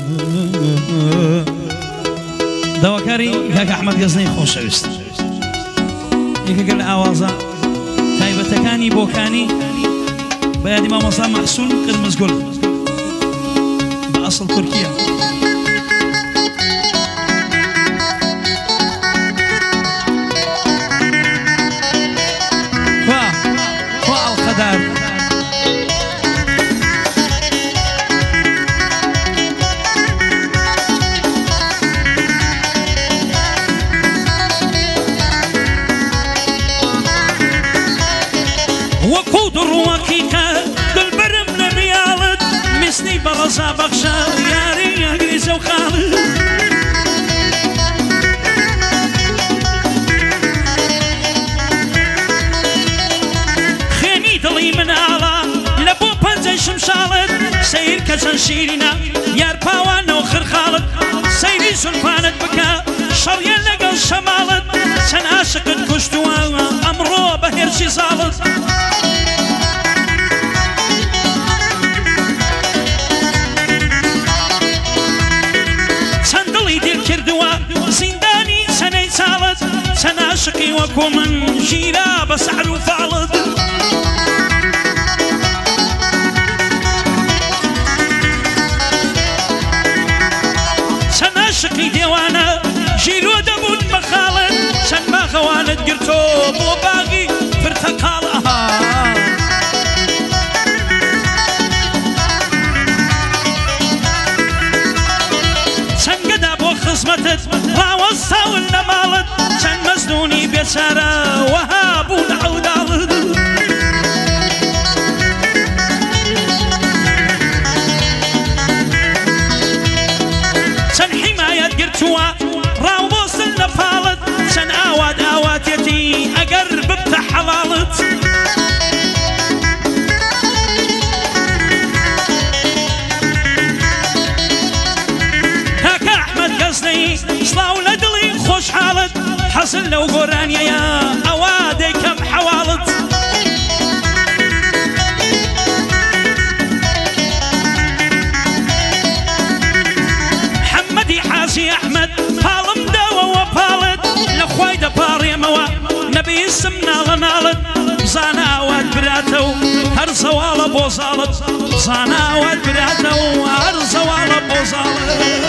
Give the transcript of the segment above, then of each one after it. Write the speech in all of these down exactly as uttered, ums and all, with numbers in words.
دواکاری کاک ئەحمەد گەزنەی خۆشەویست یەکێکە لە ئاوازە تایبەتەکانی بۆکانی بە یادی مامۆستا مەحسوون قرمزگوڵ بە ئەسڵ تورکیە خوا خوا ئەڵقەدار بەڕەزا بەخشە یاری ئەنگریزە و خاڵد خێنی دڵی مناڵە لە بۆ پەنجەی شمشاڵت سەیر کە چەند شیرینە یار پاوانە و خرخاڵت سەیری زولفانت بکە شەڕیە لەگەڵ شەماڵت چەند عاشقت کوشتووە ئەمڕۆ بە هێرشی زاڵت چەند عاشقی وەکو من ژیرا بە سەحر و فاڵت چەند عاشقی دێوانە ژیرۆ دەبوون بە خاڵت چەند باخەوانت گرتۆ بۆ باغی پرتەقاڵ چەند گەدا بۆ خزمەتت ڕاوەستاون لە ماڵت چەند مەزنونی بێچارە وەها بوون عەوداڵت چەند حیمایەت گرتووە ڕاوبۆستن لە پاڵت چەند ئاوات ئاواتێتی ئەگەر ببتە حەڵاڵت کاکە ئەحمەد گەزنەی سڵاو لە دڵی خۆشحاڵت حەزن لەو گۆرانیەیە ئەوا دەیکەم حەواڵت حەممەدی حاجی ئەحمەد پاڵم داوەوە پاڵت لە خوای دەپاڕێمەوە نەبیستم ناڵە ناڵت بزانە ئاوات براتە و هەر زەواڵە بۆ زاڵت بزانە ئاوات براتە و هەر زەواڵە بۆ زاڵت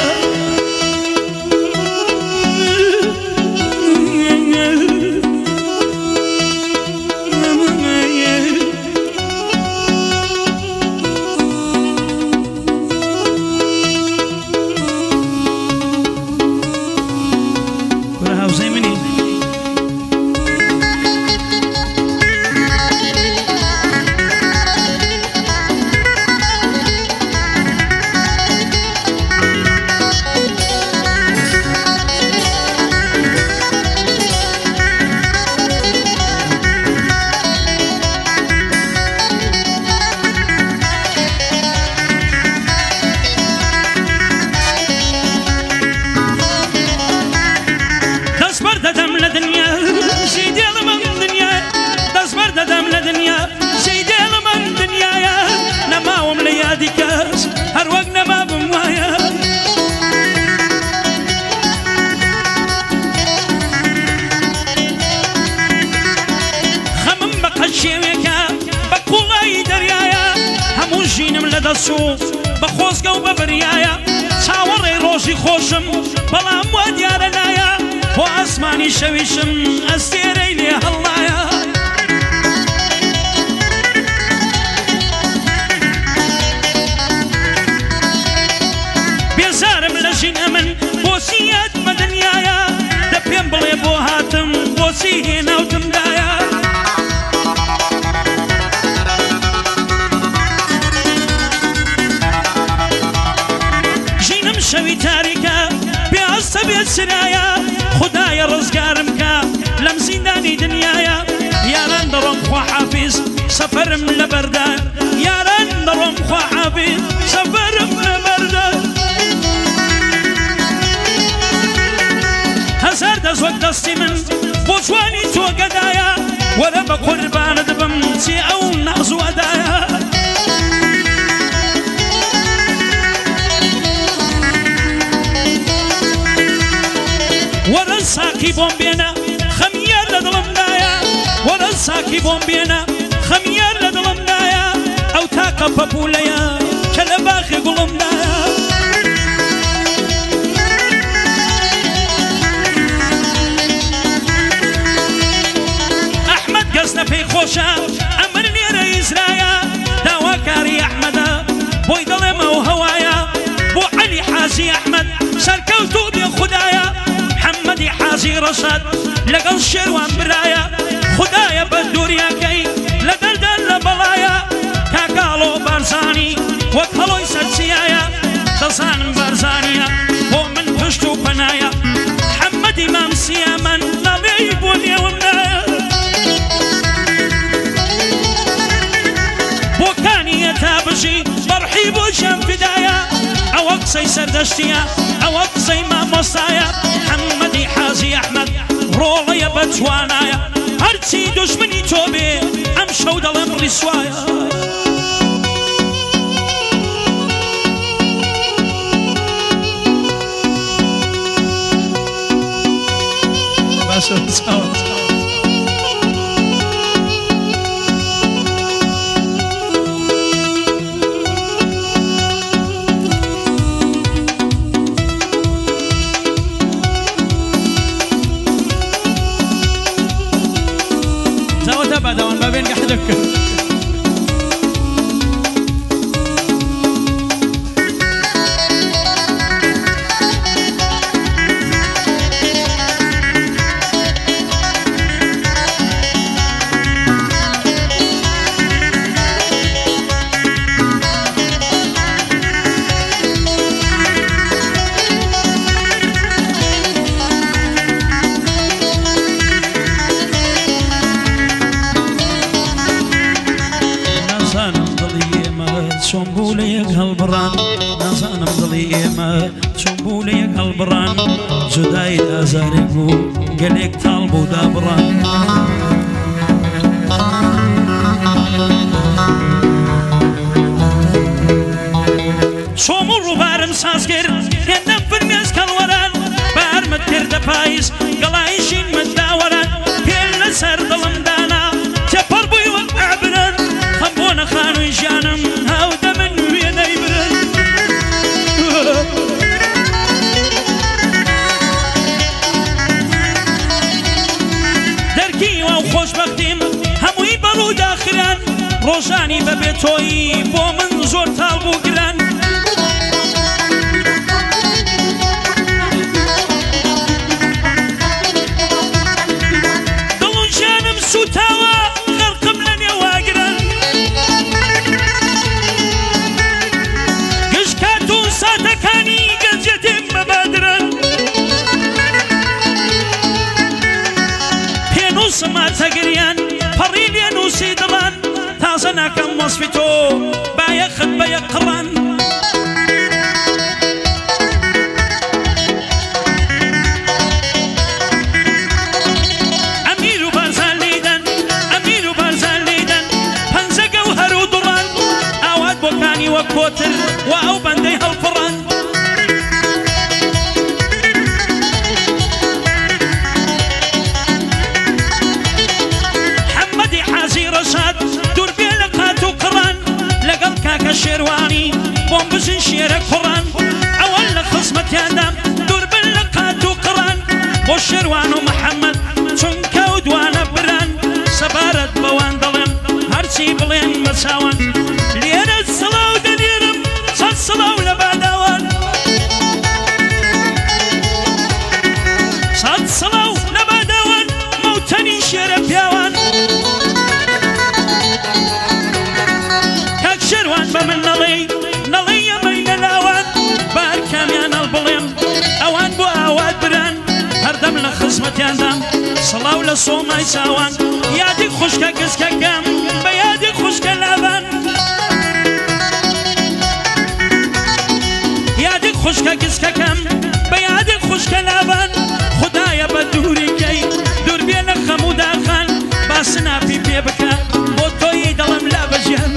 بە خۆزگە و بە بەریایە چاوەڕێ ڕۆژی خۆشم بەڵام وا دیارە نایە بۆ ئاسمانی شەویشم ئەستێرەی لێ هەڵایە بێزارم لە ژینە من بۆچی یادمە دنیایە دە پێم بڵێ بۆ هاتم بۆچی هێناوتمدایە شەوی تاریکە پێستە بێت سرایە خدایە ڕزگارم کە لەم زیندانی دنیایە یاران دەڕۆم خوا حافیز سەفەرم لە بەردان یاران دەڕۆم خوا حافیز سەفەرم لە بەردان هەزار دەست وەک دەستی من بۆ جوانی تۆ گەدایە وەرە بە قوربانت بم چی ئەو ناز و ئەدایە ساکی بۆم بێنە خەمیار لە دڵمدایە وەرە ساکی بۆم بێنە خەمیار لە دڵمدایە ئەو تاقە پەپولەیە کە لە باخی گوڵمدایە ئەحمەد گەستە پێی خۆشە ئەمر نێرە ئیزرایە داواکاری ئەحمەدە بۆی دەڵێمە و هەوایە بۆ عەلی حاجی ئەحمەد سەرکەوتوو بێ خودایە محەممەدی حاجی ڕەشاد لەگەڵ شێروان برایە خودایە بە دووریەکەی لە دەردەن لە بەڵایە کاکاڵۆ بارزانی وەک هەڵۆی سەرچیایە دەزانم بارزانیە بۆ من پشت و پەنایە محەممەدی مامسیە من ناڵێی بۆ نێومدایە بۆکانیە تا بژی بەڕحی بۆ ژیان فدایە ئەوە قسەی سەردەشتیە ئەوە قسەی مامۆستایە محەممەدی حاجی ئەحمەد ڕۆڵەیە بە جوانایە هەرچی دوژمنی تۆ بێ ئەم شەو دەڵێم ڕیسوایە باشە چاوە بعدون ما بين قحدك شۆمبولەیەک هەڵبڕان نازانم دڵی ئێمە چۆمبولەیەک هەڵبڕان جودای ئازارێک بوو گەلێک تاڵ بوو دابڕان شۆم و ڕووبارم ساز کرد هێندەم فرمێز کەڵوەران بارمت کردە پاییز گەڵایشین مداوەران پێل لەسەر دڵمدانا تێپەڕ بووی وەک ئابرن خەم بۆ نەخانووی ژیانم خۆشبەختیم هەمووی بەڕوو داخران ڕۆژانی بەبێ تۆیی بۆ من زۆر تاڵ بوو گران دڵ و ژیانم سوتاوە غەرقم لە نێواگران گشتکات و ساتەکانی گەنجەتێم بەبادران سماتەگریان پەڕی لێن و سی دڵان تازە ناکەم وەسفی تۆ بایەخت بە یەک قڕان ئەمیر و بارزان لێدەن ئەمیر و بارزان لێدەن پەنجە گەوهەر و دوڕان ئاوات بۆکانی وەک کۆتر و ئەو بەندەی هەڵپڕان شێروانی بۆم بژین شێرە کوڕان ئەوە لە خزمەتیاندام دووربن لە قات و قڕان بۆ شێروان و محەممەد چونکە و دوانە بران سەبارەت بەوان دەڵێم هەرچی بڵێن بە چاوان لێرە سڵاو دەلێرم چەند سڵاو لە باداوان چەند سڵاو لە باداوان مەوتەنی شێرە پیاوان بە من نەڵێ نەڵێ ئەمەی لە ناوان بار کامیان هەڵبڵێم ئەوان بۆ ئاوات بران هەردەم لە خزمەتیاندام سڵاو لە سۆمای چاوان یادی خوشکە گزکەکەم بە یادی خوشکە لاوان یادی خوشکە گزکەکەم بە یادی خوشکە لاوان خودایە بە دووریکەی دووربێ لە خەم و داخان با سناپی پێ بکە بۆ تۆی دەڵم لا بەژیان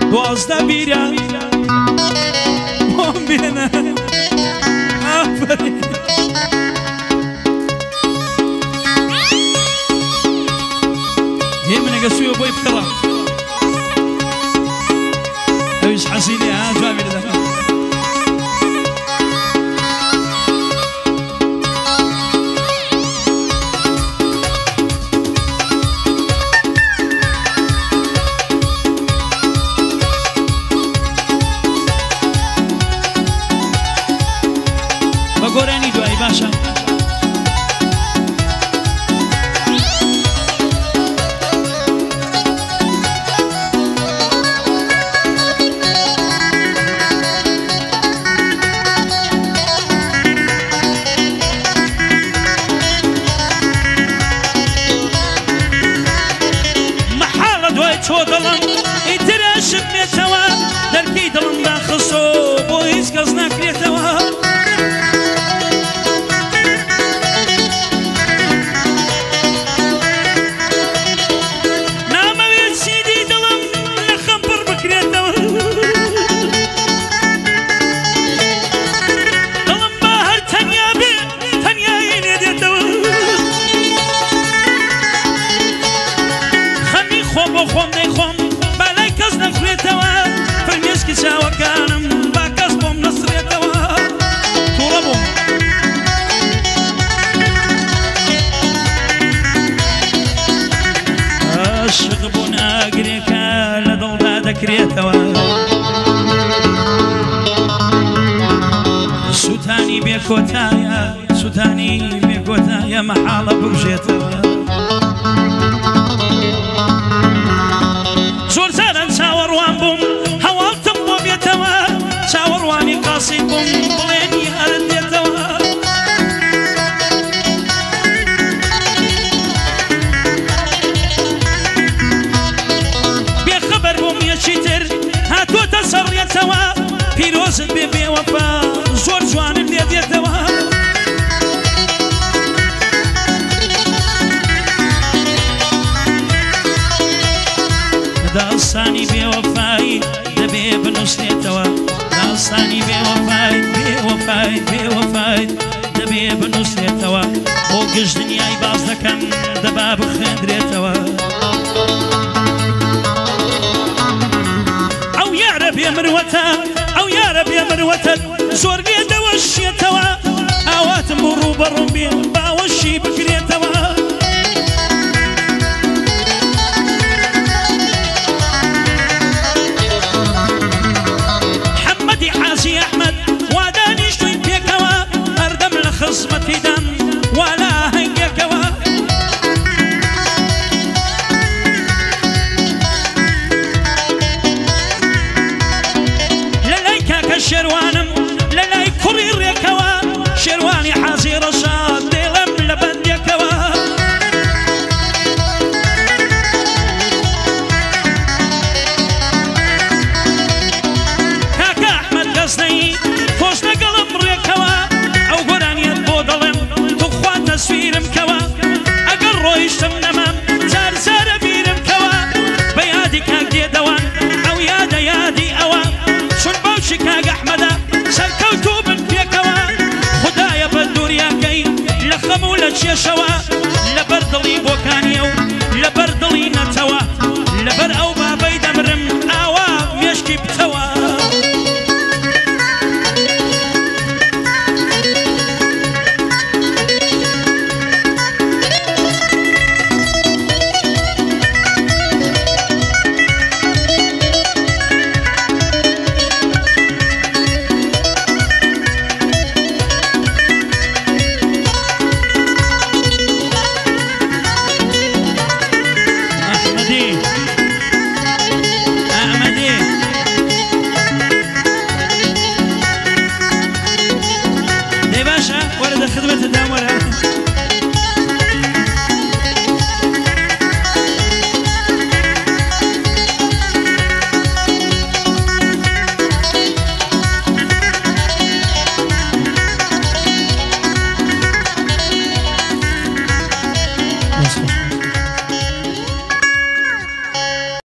دوازده بیرە بۆم بێنە ئافرین هێ منەگە سوێ بۆی بکڕە ئەویش حەسینێ ها جوابی لە دەکەم گۆرانی دوایی باشە مەحاڵە دوای تۆ دڵم ئیتراشم بێتەوە دەرکەی دڵم داخستۆ بۆ هیچ کەس ناکرێتەوە خۆم دەیخۆم بەلای کەس نەکرێتەوە فرمێسکی چاوەکانم با کەس بۆم نەسرێتەوە تووڕە بووم عاشق بوون ئاگرێکە لە دڵدا دەکرێتەوە سووتانی بێکۆتایە سووتانی بێکۆتایە مەحاڵە بژێتەوە زۆر جاران چاوەڕوان بووم هەواڵتم بۆ بێتەوە چاوەڕوانی قاسی بووم بڵێنی هەرن دێتەوە بێخەبەر بووم یەکی تر هاتوۆتە سەڕێتەوە پیرۆزت بێ بێوەفا زۆر جوانم لێ دێتەوە داستانی بێوەفایی دەبێ بنووسێتەوە داستانی بێوەفای بێوەفای بێوەفای دەبێ بنووسێتەوە بۆ گشت دنیای باز دەکەم دەبا بخێندرێتەوە ئەو یارە بێ مروەتە ئەو یارە بێ مروەتە زۆر لێ دەوەشێتەوە ئاواتم بۆ ڕووبەڕووم بێ باوەشی بکرێتەوە خزمەتی دەم والا هەنگێکەوە لە لای کاکە شێروانم لە لای کوڕی ڕێکەوە شێروانی حازی ڕەشاد دێڵم لە بەندێکەوە کاکە ئەحمەد گەزنەی خۆش لەگەڵم ڕێکەوە ئەو گۆرانیەت بۆ دەڵێم تو خوا تەسویرم کەوە ئەگەر ڕۆیشتم نەمام جار جارە بیرم کەوە بە یادی کاک دێدەوان ئەو یادە یادی ئەوە چون باوشی کاک ئەحمەدە سەرکەوتوو بن پێکەوە خودایە بە دووریاکەی لە خەم و لە کێشەوە لەبەر دڵی بۆکانیە و لەبەر دڵی نەتەوە لەبەر ئەو بابەی دەمرم ئاوا مێشکی بتەوە خدمة الدامورة